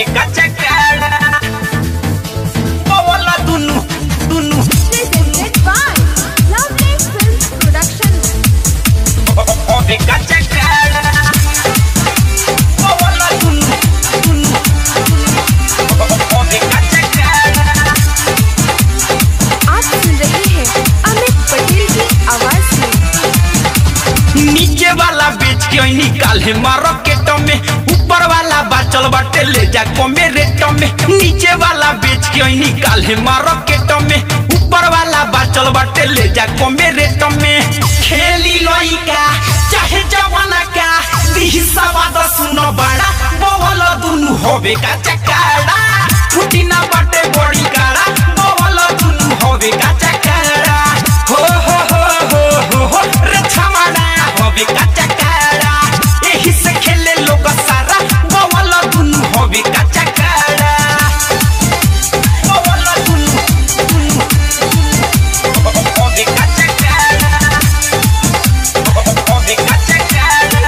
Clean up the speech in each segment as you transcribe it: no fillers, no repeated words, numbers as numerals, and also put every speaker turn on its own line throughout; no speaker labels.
कच्चा काड़ा बोला दुनु दुनु
Presented by Lovely Films Production.
ओबे कच्चा काड़ा बोला दुनु दुनु ओबे कच्चा काड़ा।
आप सुन रहे हैं अमित पटेल की आवाज में।
नीचे वाला बेच के निकाल है मार्केट में, ऊपर वाला बाचल बाटे ले जा कमे रेट में। नीचे वाला बेच के निकाल है मार्केट में, ऊपर वाला बाचल बाटे ले जा कमे रेट में। खेली लइका चाहे जवाना का दिही सवाद सुनो बड़ा बोल दुनु होबे कच्चा काड़ा। फुटी ना बाटे बड़ी काड़ा बोल दुनु होबे कच्चा काड़ा। हो रे छमाड़ा होबे कच्चा काड़ा। एही से खेले लोग सारा बोल दुनु होबे कच्चा काड़ा। बोल दुनु दुनु होबे कच्चा काड़ा होबे कच्चा काड़ा।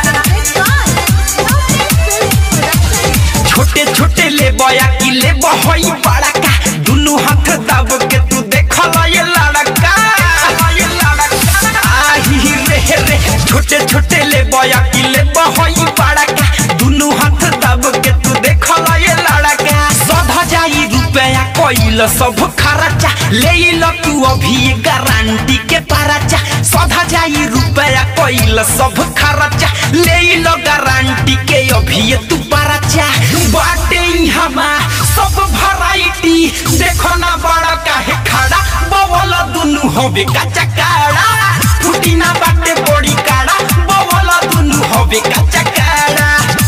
छोटे छोटे ले बया की ले बहई बड़ा का, दुनु हाथ दाब के तू देखल ये लड़का ये लड़का। आही रे रे छोटे छोटे ले बया की ले बहई बड़ा का, दुनु हाथ दाब के तू देखल ये लड़का। 100,000 रुपया कोइल सब खर्चा ले लो तू अभी गारंटी के परचा। 100,000 रुपया कोइल सब खर्चा ले लो गारंटी के अभी तू परचा। बाटे हमा सब वैरायटी देखो ना बड़ा काहे खड़ा बोल दुनु होबे कच्चा काड़ा। फुटी ना बाटे बड़ी काड़ा बोल दुनु होबे कच्चा काड़ा।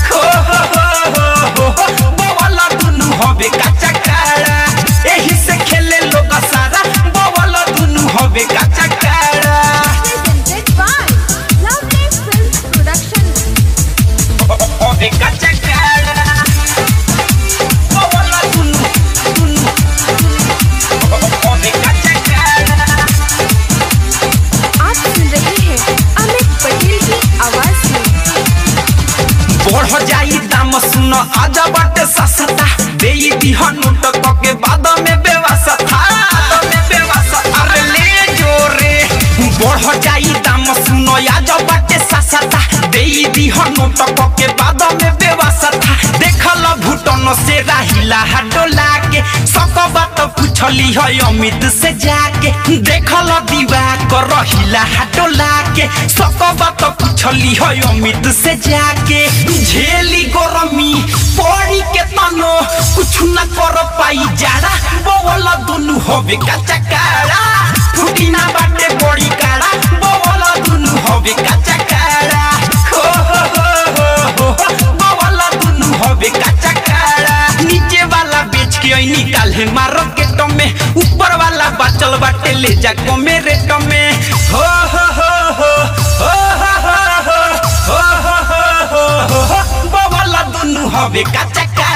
हो बोल दुनु होबे कच्चा काड़ा। एही से खेले लोग सारा बोल दुनु होबे कच्चा काड़ा।
Presented by Lovely Films Production.
होबे कच्चा काड़ा बोल दुनु दुनु होबे कच्चा काड़ा।
आप सुन रहे हैं अमित पटेल की आवाज में।
बढ़ जाई दाम सुनो आजा बाटे सस्ता, देई दिहन टक के बाद में व्यवस्था में व्यवस्था। अरे ले जोरे बढ़ जाई दाम सुनो आजा बाटे सस्ता, देई दिहन टक के बाद में व्यवस्था। देखल भूटन से राहिला डोला के सब बात पूछली है अमित से जाके। देखल दीवा कर रहिला डोला के सब बात पूछली है अमित से जाके। झेली गरमी पड़ी के तनो कुछ न कर पाई जाड़ा बोल दुनु होबे कच्चा काड़ा। फुटी ना बाटे बड़ी काड़ा बोल दुनु होबे कच्चा काड़ा। हो बोल दुनु होबे कच्चा काड़ा। नीचे वाला बेच के निकाल है मार्केट में, ऊपर वाला बाचल बाटे ले जा कमे रेट में। हो बोल दुनु होबे कच्चा काड़ा।